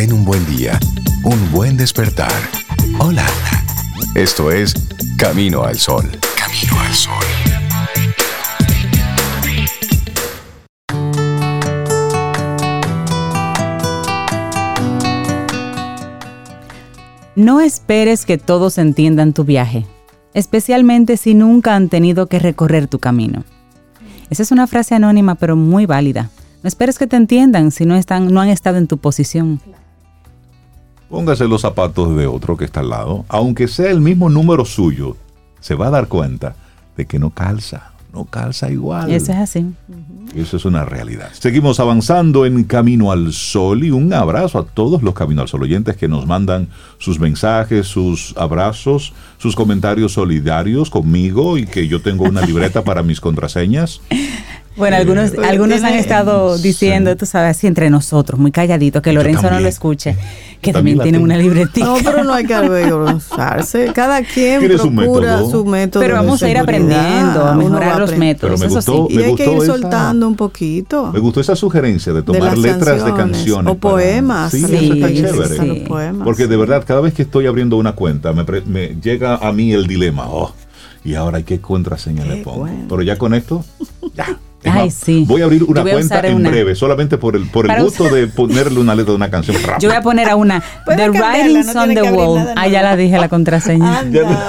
Ten un buen día, un buen despertar. Hola. Esto es Camino al Sol. Camino al Sol. No esperes que todos entiendan tu viaje, especialmente si nunca han tenido que recorrer tu camino. Esa es una frase anónima pero muy válida. No esperes que te entiendan si no han estado en tu posición. Póngase los zapatos de otro que está al lado. Aunque sea el mismo número suyo, se va a dar cuenta de que no calza igual. Eso es así. Eso es una realidad. Seguimos avanzando en Camino al Sol y un abrazo a todos los Camino al Sol oyentes que nos mandan sus mensajes, sus abrazos, sus comentarios solidarios conmigo y que yo tengo una libreta para mis contraseñas. Bueno, algunos han estado diciendo, sí, tú sabes, así entre nosotros, muy calladitos, que Lorenzo no lo escuche, que también tienen una libretita. No, pero no hay que avergonzarse. Cada quien procura su método. Pero vamos a ir aprendiendo, a mejorar los métodos. Pero eso sí. Y hay que ir soltando un poquito. Me gustó esa sugerencia de tomar letras de canciones. O poemas. Sí, eso está chévere. Sí. Porque de verdad, cada vez que estoy abriendo una cuenta, me llega a mí el dilema. Y ahora, ¿qué contraseña le pongo? Bueno. Pero ya con esto, ya. Ay, sí. Voy a abrir una cuenta en breve, solamente por el gusto de ponerle una letra de una canción rápida. Yo voy a poner a una The Writings on the Wall. Ya la dije la contraseña.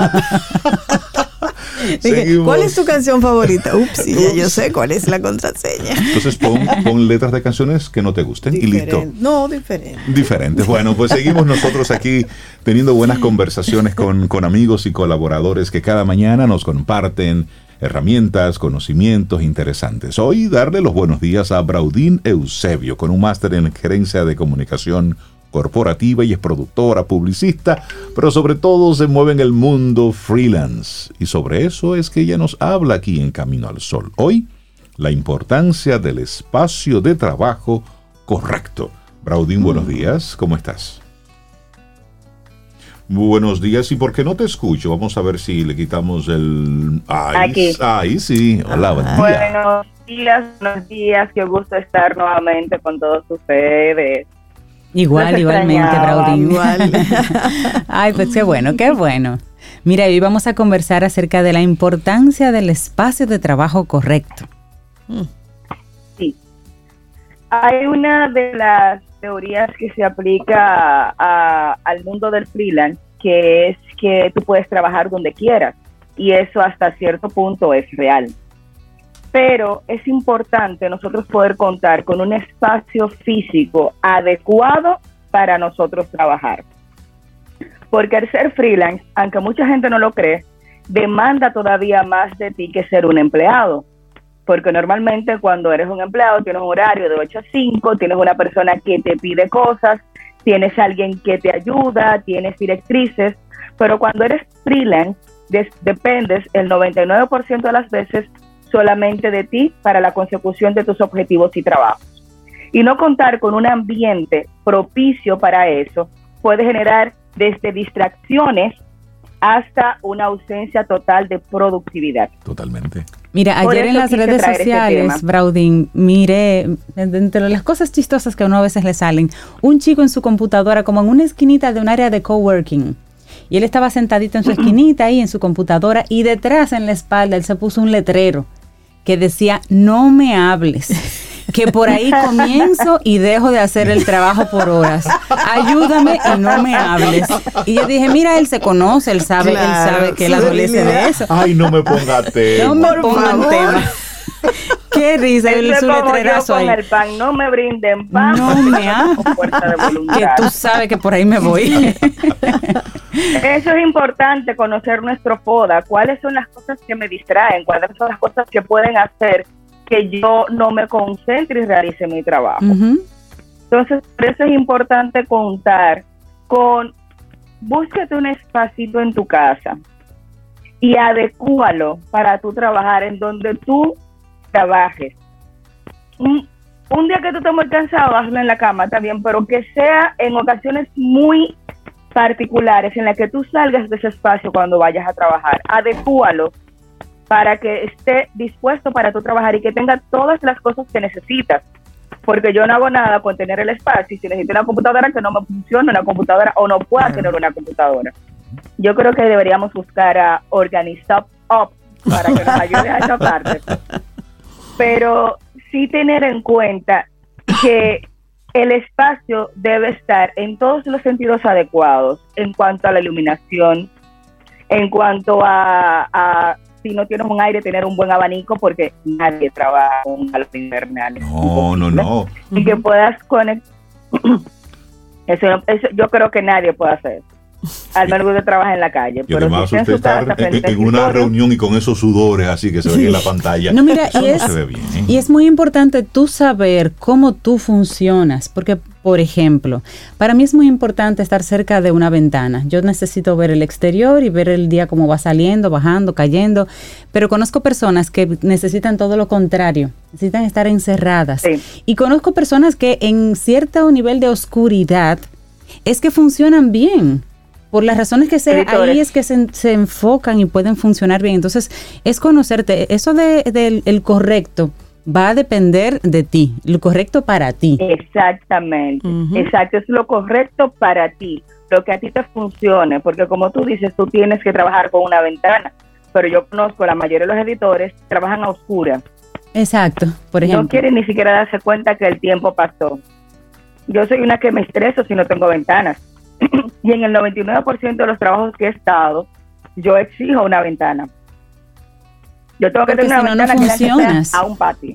¿Cuál es tu canción favorita? Ups, ya yo sé cuál es la contraseña. Entonces pon letras de canciones que no te gusten y listo. No, diferente. Diferentes. Bueno, pues seguimos nosotros aquí teniendo buenas conversaciones con amigos y colaboradores que cada mañana nos comparten herramientas, conocimientos interesantes. Hoy darle los buenos días a Braudín Eusebio, con un máster en gerencia de comunicación corporativa y es productora, publicista, pero sobre todo se mueve en el mundo freelance. Y sobre eso es que ella nos habla aquí en Camino al Sol. Hoy, la importancia del espacio de trabajo correcto. Braudín, buenos días, ¿cómo estás? Buenos días, ¿y por qué no te escucho? Vamos a ver si le quitamos el... Ahí sí, hola, buen día. Buenos días, qué gusto estar nuevamente con todos ustedes. Igualmente, Braudín. Ay, pues qué bueno. Mira, hoy vamos a conversar acerca de la importancia del espacio de trabajo correcto. Sí. Hay una de las teorías que se aplica al mundo del freelance, que es que tú puedes trabajar donde quieras, y eso hasta cierto punto es real. Pero es importante nosotros poder contar con un espacio físico adecuado para nosotros trabajar. Porque el ser freelance, aunque mucha gente no lo cree, demanda todavía más de ti que ser un empleado. Porque normalmente cuando eres un empleado tienes un horario de 8 a 5, tienes una persona que te pide cosas, tienes alguien que te ayuda, tienes directrices, pero cuando eres freelance dependes el 99% de las veces solamente de ti para la consecución de tus objetivos y trabajos. Y no contar con un ambiente propicio para eso puede generar desde distracciones hasta una ausencia total de productividad. Totalmente. Mira, ayer en las redes sociales, Braudín, miré, entre las cosas chistosas que a uno a veces le salen, un chico en su computadora, como en una esquinita de un área de coworking. Y él estaba sentadito en su esquinita ahí en su computadora y detrás en la espalda él se puso un letrero que decía, no me hables, que por ahí comienzo y dejo de hacer el trabajo por horas. Ayúdame y no me hables. Y yo dije, mira, él se conoce, él sabe que él adolece de eso. Ay, no me ponga tema. No me pongan tema. Qué risa, él su letrerazo ahí. El pan, no me brinden pan. No me hagas. Que tú sabes que por ahí me voy. Eso es importante, conocer nuestro FODA. ¿Cuáles son las cosas que me distraen? ¿Cuáles son las cosas que pueden hacer que yo no me concentre y realice mi trabajo? Entonces, por eso es importante contar con, búsquete un espacito en tu casa y adecúalo para tú trabajar en donde tú trabajes. Un día que tú estés muy cansado, hazlo en la cama, está bien, pero que sea en ocasiones muy particulares en las que tú salgas de ese espacio cuando vayas a trabajar. Adecúalo para que esté dispuesto para tú trabajar y que tenga todas las cosas que necesitas. porque yo no hago nada con tener el espacio, y si necesito una computadora que no me funcione una computadora o no pueda tener una computadora. Yo creo que deberíamos buscar a Organized Up para que nos ayude a esa parte. Pero sí tener en cuenta que el espacio debe estar en todos los sentidos adecuados, en cuanto a la iluminación, en cuanto a si no tienes un aire, tener un buen abanico, porque nadie trabaja con un calor invernal. No. Y que puedas conectar. Eso yo creo que nadie puede hacer eso. Al menos que trabaja en la calle. Y además si usted está en una reunión y con esos sudores así que se ve en la pantalla. No, mira, eso no se ve bien. Y es muy importante tú saber cómo tú funcionas, porque, por ejemplo, para mí es muy importante estar cerca de una ventana. Yo necesito ver el exterior y ver el día cómo va saliendo, bajando, cayendo, pero conozco personas que necesitan todo lo contrario, necesitan estar encerradas. Sí. Y conozco personas que en cierto nivel de oscuridad es que funcionan bien. Por las razones que sea, ahí es que se enfocan y pueden funcionar bien. Entonces, es conocerte. Eso del el correcto va a depender de ti, lo correcto para ti. Exactamente, exacto, es lo correcto para ti, lo que a ti te funcione, porque como tú dices, tú tienes que trabajar con una ventana, pero yo conozco la mayoría de los editores trabajan a oscuras. Exacto, por ejemplo. No quieren ni siquiera darse cuenta que el tiempo pasó. Yo soy una que me estreso si no tengo ventanas. Y en el 99% de los trabajos que he estado, yo exijo una ventana. Yo tengo que tener una ventana que sea a un patio.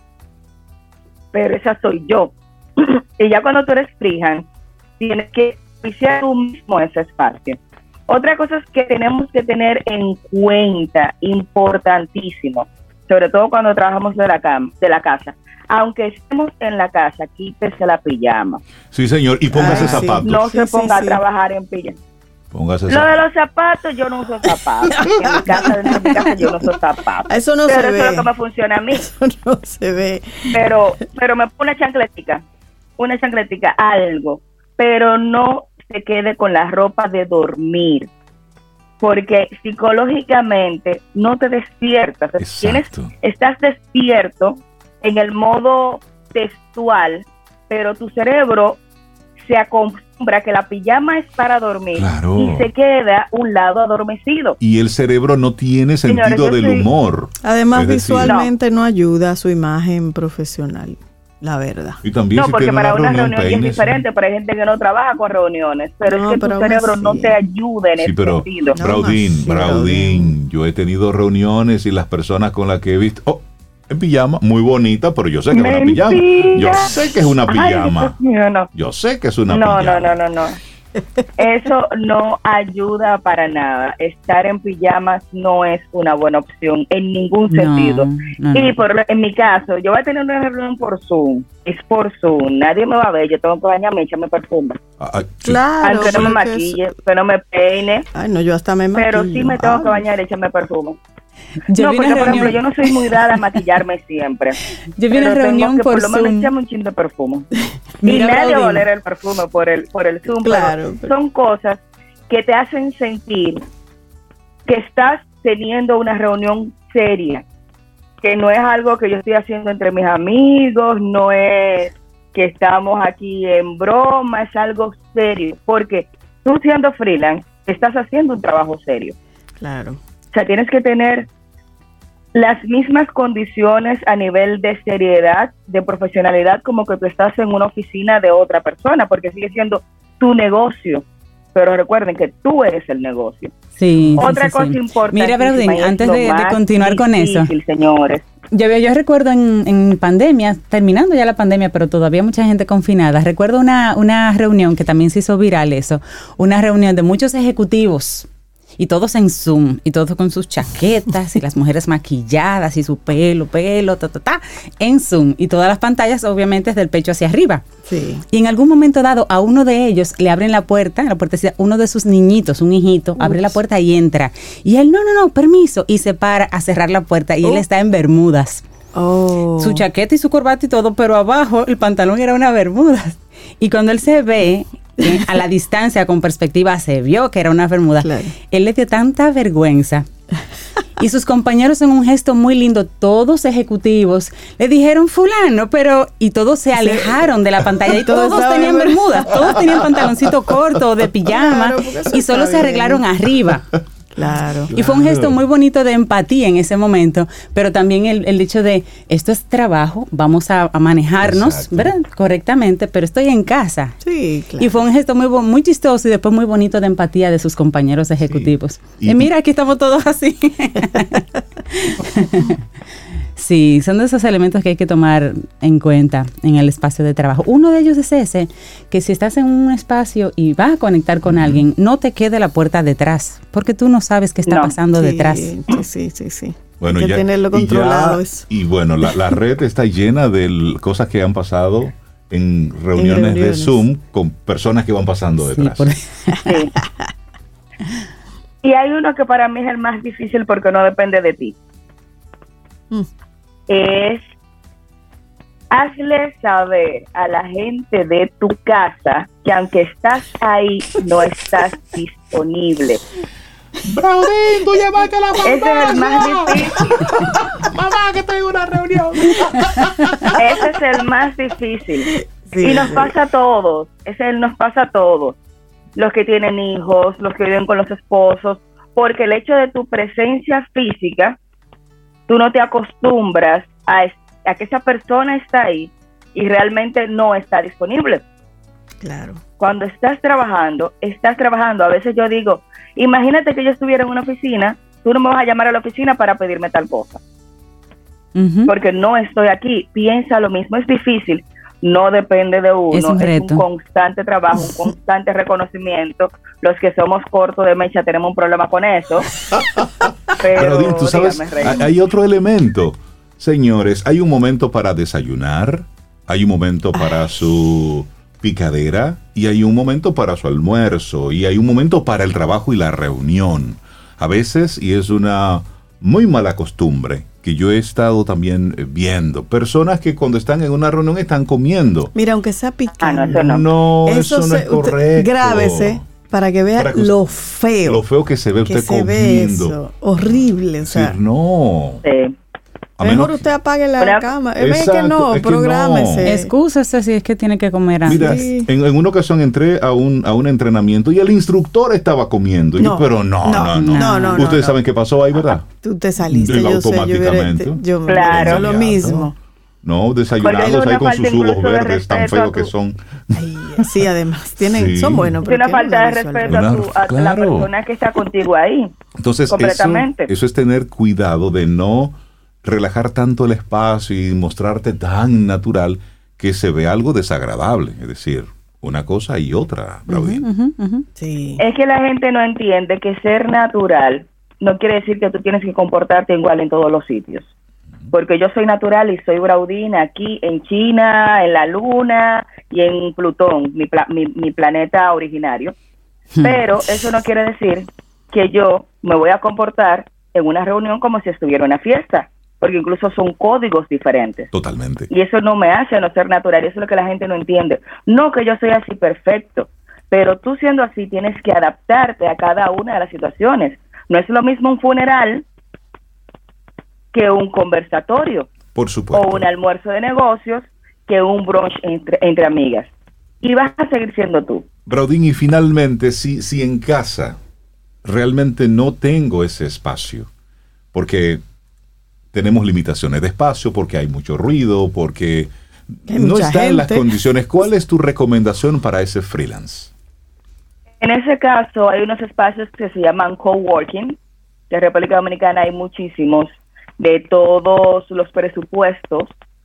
Pero esa soy yo. Y ya cuando tú eres freehand, tienes que oficiar tú mismo ese espacio. Otra cosa es que tenemos que tener en cuenta, importantísimo, sobre todo cuando trabajamos de la casa. Aunque estemos en la casa, quítese la pijama. Sí, señor, y póngase zapatos. No se ponga a trabajar en pijama. Póngase Lo de los zapatos, yo no uso zapatos. En mi casa, dentro de mi casa, yo no uso zapatos. Eso no pero se ve. Eso es lo que me funciona a mí. Eso no se ve. Pero me pongo una chancletica, algo. Pero no se quede con la ropa de dormir. Porque psicológicamente no te despiertas. Estás despierto en el modo textual, pero tu cerebro se acostumbra que la pijama es para dormir. Claro. Y se queda un lado adormecido. Y el cerebro no tiene sentido del humor. Además, visualmente no ayuda a su imagen profesional, la verdad. Y también no, si porque para una reunión es diferente, ¿no? pero hay gente que no trabaja con reuniones, pero es que tu cerebro no te ayuda en ese sentido. Braudín, yo he tenido reuniones y las personas con las que he visto... en pijama, muy bonita, pero yo sé que es una pijama. Yo sé que es una pijama. Ay, Dios mío, no. Yo sé que es una pijama. No. Eso no ayuda para nada. Estar en pijamas no es una buena opción en ningún sentido. Y en mi caso, yo voy a tener una reunión por Zoom. Es por Zoom. Nadie me va a ver. Yo tengo que bañarme y echarme perfume. Claro. Aunque no me maquille, que no me peine. Ay, no, yo hasta me maquillo. Pero sí me tengo que bañar y echarme perfume. Yo porque por ejemplo, yo no soy muy dada a maquillarme siempre. Yo vi una reunión por Zoom. Por lo menos echarme un chin de perfume. Y nadie va a oler el perfume por el Zoom. Claro, pero son cosas que te hacen sentir que estás teniendo una reunión seria. Que no es algo que yo estoy haciendo entre mis amigos, no es que estamos aquí en broma, es algo serio. Porque tú siendo freelance, estás haciendo un trabajo serio. Claro. O sea, tienes que tener las mismas condiciones a nivel de seriedad, de profesionalidad, como que tú estás en una oficina de otra persona, porque sigue siendo tu negocio. Pero recuerden que tú eres el negocio. Sí. Otra cosa importante. Mira, Braudín, antes de continuar con eso. Señores. Yo recuerdo en pandemia, terminando ya la pandemia, pero todavía mucha gente confinada. Recuerdo una reunión que también se hizo viral eso, una reunión de muchos ejecutivos. Y todos en Zoom, y todos con sus chaquetas, y las mujeres maquilladas, y su pelo, en Zoom. Y todas las pantallas, obviamente, del pecho hacia arriba. Sí. Y en algún momento dado, a uno de ellos le abren la puertecita, uno de sus niñitos, un hijito, abre la puerta y entra. Y él, no, permiso. Y se para a cerrar la puerta, y él está en bermudas. Su chaqueta y su corbata y todo, pero abajo el pantalón era una bermudas. Y cuando él se ve... a la distancia, con perspectiva, se vio que era una bermuda. Claro. Él le dio tanta vergüenza Y sus compañeros en un gesto muy lindo, todos ejecutivos, le dijeron fulano, pero... Y todos se alejaron de la pantalla y todos tenían bermudas, todos tenían pantaloncito corto de pijama, claro, y solo se arreglaron arriba. Claro. Y fue un gesto muy bonito de empatía en ese momento, pero también el hecho de, esto es trabajo, vamos a manejarnos, ¿verdad? Correctamente, pero estoy en casa. Sí, claro. Y fue un gesto muy chistoso y después muy bonito de empatía de sus compañeros ejecutivos. Sí. Y mira, aquí estamos todos así. Sí, son de esos elementos que hay que tomar en cuenta en el espacio de trabajo. Uno de ellos es ese, que si estás en un espacio y vas a conectar con alguien, no te quede la puerta detrás, porque tú no sabes qué está pasando detrás. Sí. Bueno, hay que tenerlo controlado. Y bueno, la red está llena de cosas que han pasado en reuniones de Zoom con personas que van pasando detrás. Sí. Y hay uno que para mí es el más difícil porque no depende de ti. Es hazle saber a la gente de tu casa que aunque estás ahí, no estás disponible. Braudín, tú llamaste a la farmacia. Ese es el más difícil. Mamá, que tengo una reunión. Ese es el más difícil. Sí, y nos pasa a todos. Nos pasa a todos. Los que tienen hijos, los que viven con los esposos, porque el hecho de tu presencia física, tú no te acostumbras a que esa persona está ahí y realmente no está disponible. Claro. Cuando estás trabajando. A veces yo digo, imagínate que yo estuviera en una oficina, tú no me vas a llamar a la oficina para pedirme tal cosa. Porque no estoy aquí. Piensa lo mismo, es difícil. No depende de uno. Es un constante trabajo, un constante reconocimiento. Los que somos cortos de mecha tenemos un problema con eso. Pero tú sabes, hay otro elemento. Señores, hay un momento para desayunar, hay un momento para su picadera y hay un momento para su almuerzo y hay un momento para el trabajo y la reunión. A veces, y es una muy mala costumbre, que yo he estado también viendo, personas que cuando están en una reunión están comiendo. Mira, aunque sea picando. Eso no es correcto. Grábese para que vea lo feo. Lo feo que se ve usted comiendo. Eso, horrible. O sea, no. Sí. Mejor usted apague la cama. Es que no, prográmese. Excúsese si es que tiene que comer antes. Mira, en una ocasión entré a un entrenamiento y el instructor estaba comiendo. Pero no. Ustedes saben qué pasó ahí, ¿verdad? Tú te saliste, yo automáticamente. Yo claro, lo mismo. No, desayunados ahí con sus jugos verdes tan feos que son. Ay, sí, además, son buenos. Es una falta de respeto a la persona que está contigo ahí. Entonces, eso es tener cuidado de no relajar tanto el espacio y mostrarte tan natural que se ve algo desagradable. Es decir, una cosa y otra, Braudín. Sí. Es que la gente no entiende que ser natural no quiere decir que tú tienes que comportarte igual en todos los sitios. Porque yo soy natural y soy Braudín aquí en China, en la Luna y en Plutón, mi planeta originario. Pero eso no quiere decir que yo me voy a comportar en una reunión como si estuviera en una fiesta. Porque incluso son códigos diferentes. Totalmente. Y eso no me hace no ser natural. Eso es lo que la gente no entiende. No que yo soy así perfecto, pero tú siendo así tienes que adaptarte a cada una de las situaciones. No es lo mismo un funeral que un conversatorio. Por supuesto. O un almuerzo de negocios que un brunch entre amigas. Y vas a seguir siendo tú. Braudín, y finalmente, si en casa realmente no tengo ese espacio, porque tenemos limitaciones de espacio, porque hay mucho ruido, porque no están en las condiciones. ¿Cuál es tu recomendación para ese freelance? En ese caso, hay unos espacios que se llaman coworking. En República Dominicana hay muchísimos, de todos los presupuestos,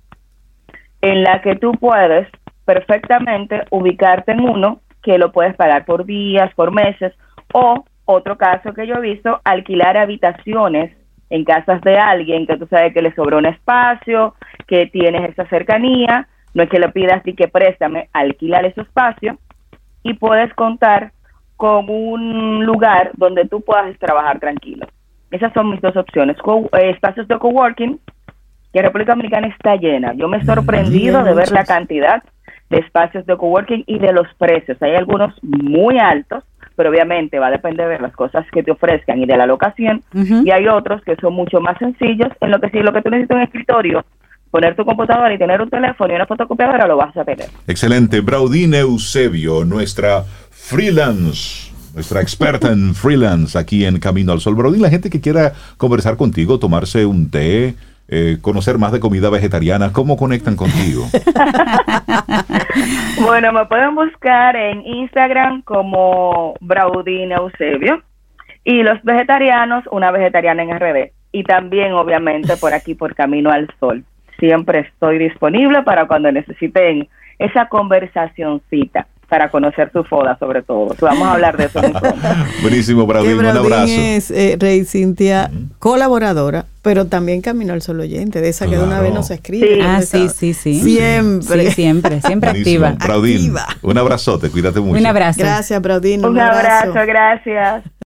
en la que tú puedes perfectamente ubicarte en uno que lo puedes pagar por días, por meses, o otro caso que yo he visto, alquilar habitaciones en casas de alguien que tú sabes que le sobró un espacio, que tienes esa cercanía, no es que le pidas ni que préstame, alquilar ese espacio y puedes contar con un lugar donde tú puedas trabajar tranquilo. Esas son mis dos opciones. Espacios de coworking, que República Dominicana está llena. Yo me he sorprendido de ver la cantidad de espacios de coworking y de los precios. Hay algunos muy altos, pero obviamente va a depender de las cosas que te ofrezcan y de la locación. Y hay otros que son mucho más sencillos, en lo que si lo que tú necesitas es un escritorio, poner tu computadora y tener un teléfono y una fotocopiadora, lo vas a tener. Excelente. Braudín Eusebio, nuestra freelance, nuestra experta en freelance aquí en Camino al Sol. Braudín, la gente que quiera conversar contigo, tomarse un té, conocer más de comida vegetariana, ¿cómo conectan contigo? Bueno, me pueden buscar en Instagram como Braudín Eusebio, y los vegetarianos, una vegetariana en RD, y también obviamente por aquí por Camino al Sol. Siempre estoy disponible para cuando necesiten esa conversacioncita para conocer su foda, sobre todo. Vamos a hablar de eso. Buenísimo, Braudín, un abrazo. Es, Rey Cintia, colaboradora, pero también Camino al Sol oyente, de esa que de una vez nos escribe. Sí. Siempre. Sí, siempre activa. Braudín, un abrazote, cuídate mucho. Un abrazo. Gracias, Braudín. Un abrazo, gracias.